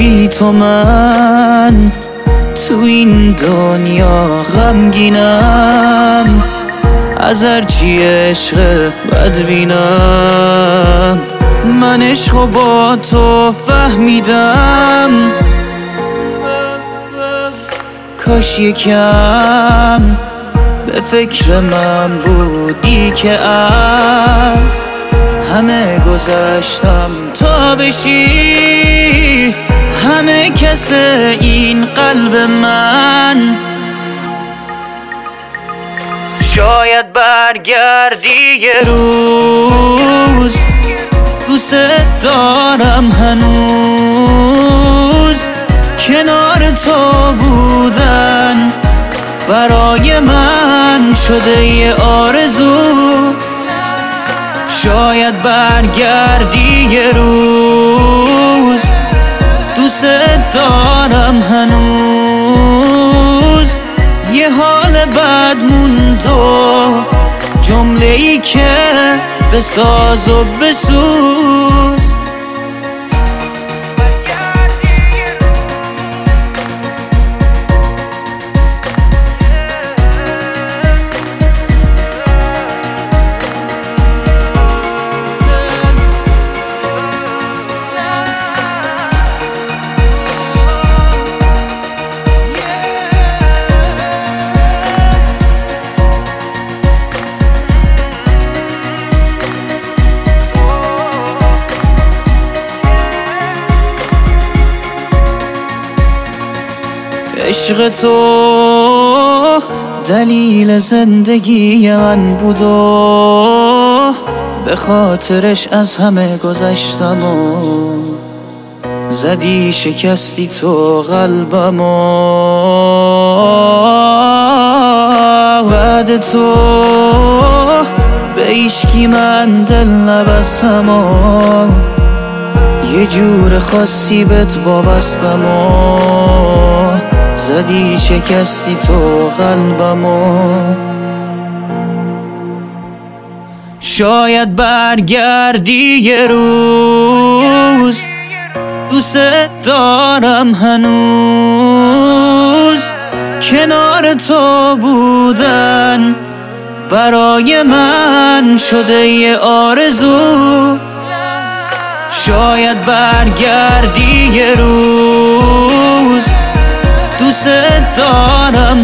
بی تو من تو این دنیا غمگینم، از هرچی عشق بد بینم. من عشقو با تو فهمیدم، کاش یکم به فکر من بودی که از همه گذشتم تا بشی همه کس این قلب من. شاید برگردی یه روز، دوست دارم هنوز کنار تو بودن برای من شده یه آرزو. شاید برگردی یه روز، دوست دارم هنوز یه حال بد موند و جمله‌ای که بساز و بسوز. عشق تو دلیل زندگی من بود و به خاطرش از همه گذشتم و زدی شکستی تو قلبم و بعد تو به هیچکی من دل نبستم و یه جور خاصی بهت وابستم و زدی شکستی تو قلبمو. شاید برگردی یه روز، دوست دارم هنوز کنار تو بودن برای من شده یه آرزو. شاید برگردی یه روز، دوست دارم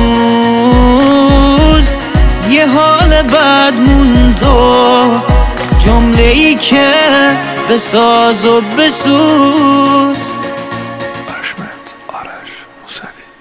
هنوز یه حال بد موند و جمله‌ای که بساز و بسوز. آرش موسوی